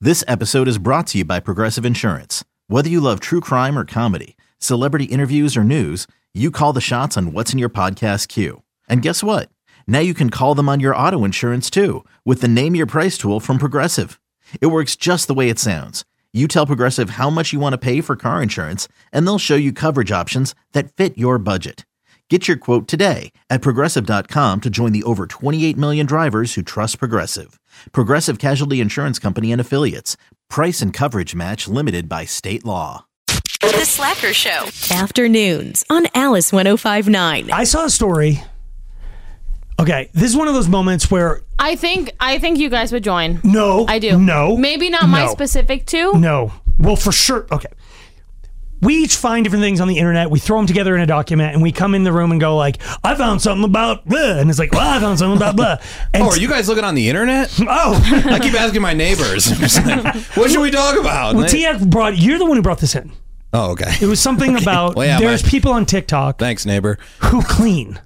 This episode is brought to you by Progressive Insurance. Whether you love true crime or comedy, celebrity interviews or news, you call the shots on what's in your podcast queue. And guess what? Now you can call them on your auto insurance too with the Name Your Price tool from Progressive. It works just the way it sounds. You tell Progressive how much you want to pay for car insurance, and they'll show you coverage options that fit your budget. Get your quote today at Progressive.com to join the over 28 million drivers who trust Progressive. Progressive Casualty Insurance Company and Affiliates. Price and coverage match limited by state law. The Slacker Show. Afternoons on Alice 105.9. I saw a story. Okay, this is one of those moments where... I think you guys would join. No. I do. No. Maybe not my specific two. No. Well, for sure. Okay. We each find different things on the internet. We throw them together in a document, and we come in the room and go like, I found something about blah. And it's like, well, I found something about blah. And are you guys looking on the internet? Oh. I keep asking my neighbors. Like, what should we talk about? Well, you're the one who brought this in. Oh, okay. It was something about, there's people on TikTok. Thanks, neighbor. Who clean.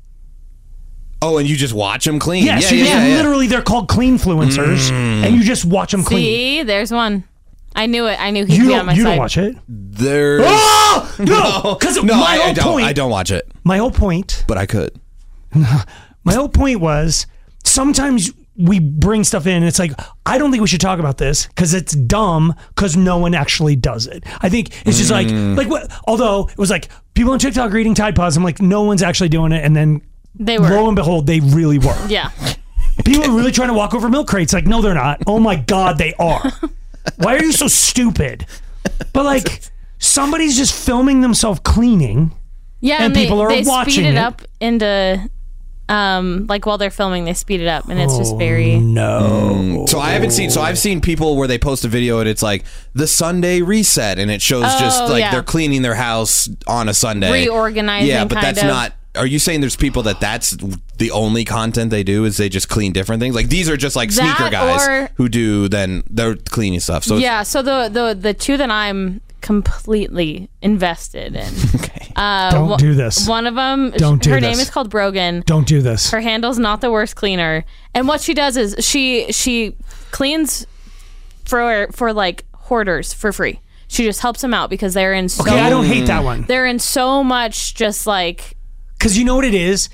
Oh, and you just watch them clean? Yes, literally, they're called cleanfluencers, and you just watch them clean. See, there's one. I knew it. I knew he'd be on my side. You don't watch it? There's... Oh! No! Because I don't watch it. My whole point... But I could. My whole point was, sometimes we bring stuff in, and it's like, I don't think we should talk about this, because it's dumb, because no one actually does it. I think it's just like what? Although, it was like, people on TikTok are eating Tide Pods, I'm like, no one's actually doing it, and then... They were. Lo and behold, they really were. Yeah. People are really trying to walk over milk crates. Like, no, they're not. Oh my God, they are. Why are you so stupid? But like, somebody's just filming themselves cleaning. Yeah, and people are they watching speed it up into, like while they're filming, they speed it up, and it's just very. No. So I haven't seen. So I've seen people where they post a video and it's like the Sunday reset, and it shows they're cleaning their house on a Sunday, reorganizing. Yeah, but that's not. Are you saying there's people that's the only content they do is they just clean different things? Like these are just like sneaker guys who do then they're cleaning stuff. So yeah, so the two that I'm completely invested in. Okay. Don't do this. One of them, her name is called Brogan. Don't do this. Her handle's Not the Worst Cleaner, and what she does is she cleans for like hoarders for free. She just helps them out because they're in so. Okay, I don't hate that one. They're in so much just like. Because you know what it is?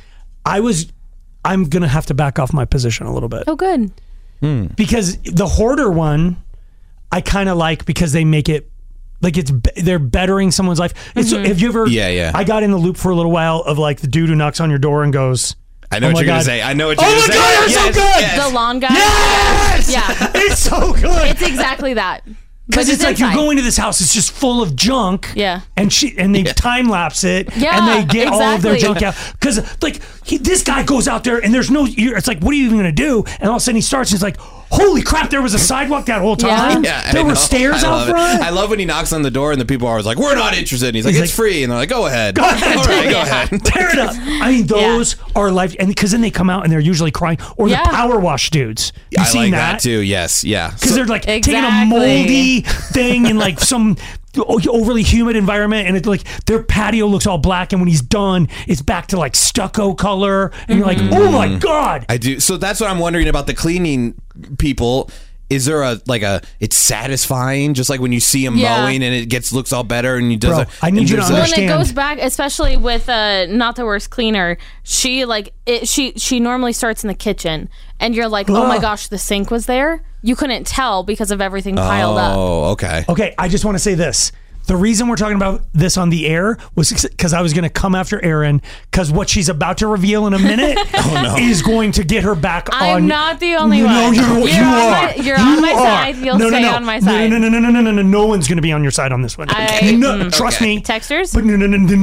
I'm going to have to back off my position a little bit. Oh, good. Because the hoarder one, I kind of like because they make it, like they're bettering someone's life. Have you ever, I got in the loop for a little while of like the dude who knocks on your door and goes, I know what you're going to say. I know what you're going to say. Oh my God, you're so good! Yes. The lawn guy? Yes! Yeah. It's so good! It's exactly that. Because it's like you're going to this house, it's just full of junk. Yeah. And they time lapse it. Yeah, and they get all of their junk out. Because like this guy goes out there and there's no, it's like, what are you even going to do? And all of a sudden he starts and he's like, holy crap, there was a sidewalk that whole time. Yeah, there were stairs out front. I love when he knocks on the door and the people are always like, we're not interested. And he's like, it's free. And they're like, go ahead. Go ahead. All right, go ahead. Tear it up. I mean, those are life. And because then they come out and they're usually crying. Or the power wash dudes. You've seen that too. Yes. Yeah. Because they're like taking a moldy thing in like some overly humid environment, and it's like their patio looks all black, and when he's done it's back to like stucco color, and you're like, oh my God. I do. So that's what I'm wondering about the cleaning people. Is there it's satisfying, just like when you see him mowing and it looks all better and he does I need you to understand. When it goes back, especially with Not the Worst Cleaner, she normally starts in the kitchen, and you're like, oh my gosh, the sink was there. You couldn't tell because of everything piled up. Oh, okay. Okay, I just want to say this. The reason we're talking about this on the air was because I was going to come after Erin, because what she's about to reveal in a minute is going to get her back on. I'm not the only one. No, you are. You're on my side. You'll stay on my side. No. No one's going to be on your side on this one. Trust me. Texters? But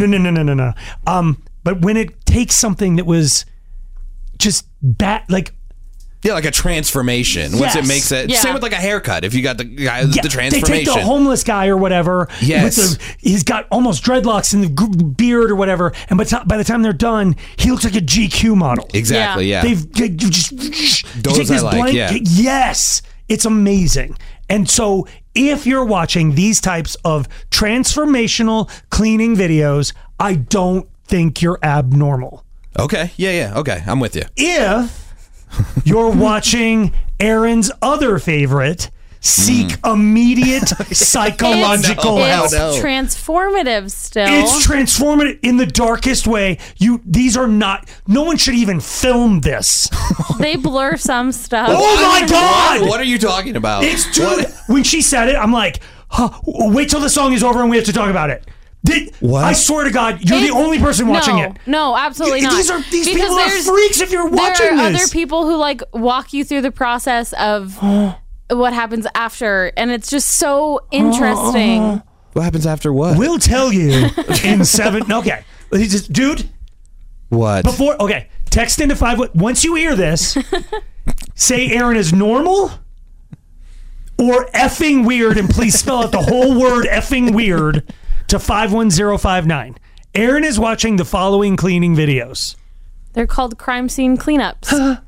no. But when it takes something that was just bad, like. Yeah, like a transformation. Once it makes it, same with like a haircut. If you got the guy, the transformation. They take the homeless guy or whatever. Yes, he's got almost dreadlocks and the beard or whatever, and by the time they're done, he looks like a GQ model. Exactly. Yeah. They've just those I like. Yeah. Yes, it's amazing. And so, if you're watching these types of transformational cleaning videos, I don't think you're abnormal. Okay. Yeah. Okay. I'm with you. If you're watching Erin's other favorite, seek immediate psychological help. It's transformative still. It's transformative in the darkest way. These are not. No one should even film this. They blur some stuff. Oh my God! What are you talking about? When she said it, I'm like, wait till the song is over and we have to talk about it. What? I swear to God, you're the only person watching it. No, absolutely not. These people are freaks if you're watching there are this. other people who like walk you through the process of what happens after, and it's just so interesting. What happens after what? We'll tell you in 7. Okay. Dude. What? Text into 5. Once you hear this, say Aaron is normal or effing weird, and please spell out the whole word effing weird to 51059. Aaron is watching the following cleaning videos. They're called crime scene cleanups.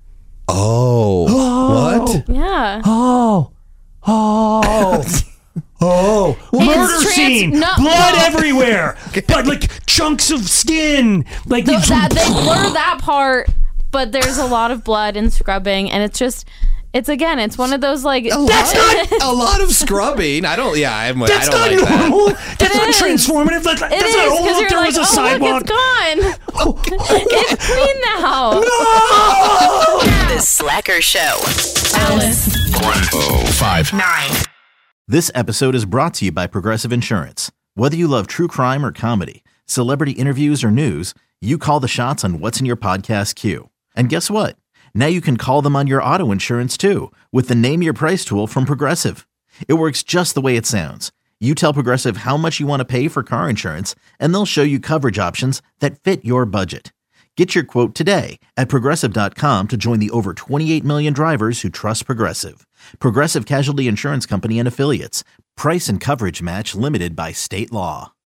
What? Yeah. Murder scene, blood everywhere, but like chunks of skin, like they blur that part, but there's a lot of blood and scrubbing, and it's one of those like that's not a lot of scrubbing. I don't like normal. that. That's not transformative. That's not. Oh, look, there was a sidewalk. Look, it's gone. It's clean now. No! The Slacker Show. Alice. 1059. This episode is brought to you by Progressive Insurance. Whether you love true crime or comedy, celebrity interviews or news, you call the shots on what's in your podcast queue. And guess what? Now you can call them on your auto insurance too with the Name Your Price tool from Progressive. It works just the way it sounds. You tell Progressive how much you want to pay for car insurance, and they'll show you coverage options that fit your budget. Get your quote today at Progressive.com to join the over 28 million drivers who trust Progressive. Progressive Casualty Insurance Company and Affiliates. Price and coverage match limited by state law.